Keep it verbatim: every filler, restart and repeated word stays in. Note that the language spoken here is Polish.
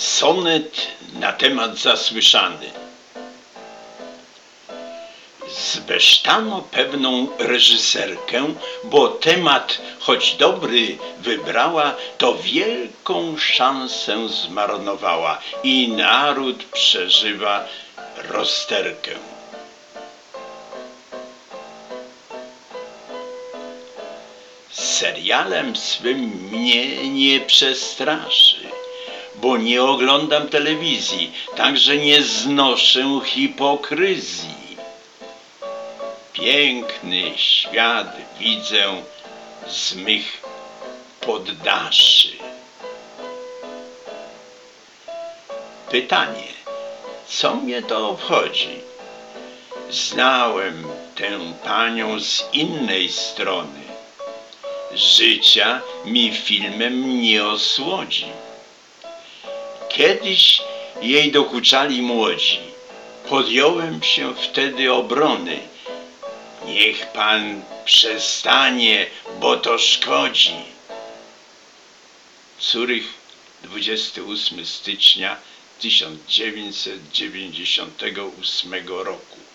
Sonet na temat zasłyszany. Zbesztano pewną reżyserkę, bo temat, choć dobry wybrała, to wielką szansę zmarnowała i naród przeżywa rozterkę. Serialem swym mnie nie przestraszy, bo nie oglądam telewizji, także nie znoszę hipokryzji. Piękny świat widzę z mych poddaszy. Pytanie, co mnie to obchodzi? Znałem tę panią z innej strony. Życia mi filmem nie osłodzi. Kiedyś jej dokuczali młodzi. Podjąłem się wtedy obrony. Niech pan przestanie, bo to szkodzi. Curych, dwudziestego ósmego stycznia tysiąc dziewięćset dziewięćdziesiątego ósmego roku.